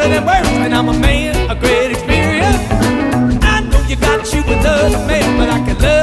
better than worse, and I'm a man, a great experience. I know you got you another man, but I can love